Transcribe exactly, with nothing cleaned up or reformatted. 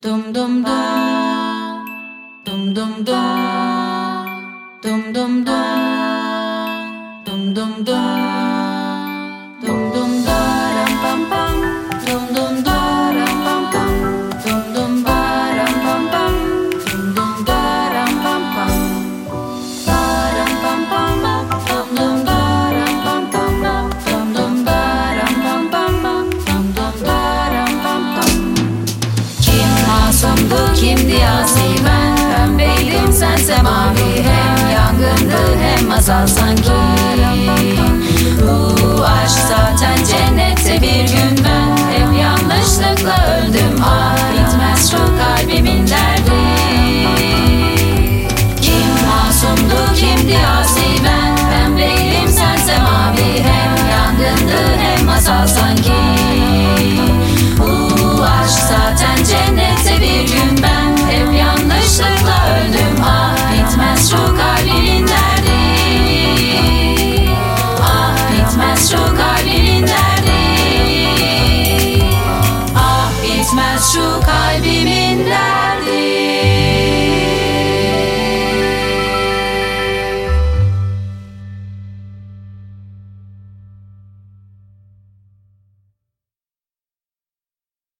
Dum dum dum, dum dum dum, dum dum dum, dum dum dum, dum dum daram pam pam, dum dum daram pam pam, dum dum daram pam pam, dum dum daram pam pam, daram pam pam, dum dum daram pam pam, dum dum daram pam pam, dum dum daram pam pam. Kim masumdu, kimdi asi, ben pembeydim, sense mavi. Hem yangındı hem masal sanki. Bu aşk zaten cennette, bir gün ben hep yanlışlıkla öldüm. Ah, bitmez şu kalbimin derdi. Kim masumdu, kimdi asi, ben pembeydim, sense mavi. Hem yangındı hem masal sanki. Bu aşk zaten cennette, bir gün ben hep yanlışlıkla öldüm. Ah, bitmez şu kalbimin derdi. Ah, bitmez şu kalbimin derdi. Ah, bitmez şu kalbimin derdi.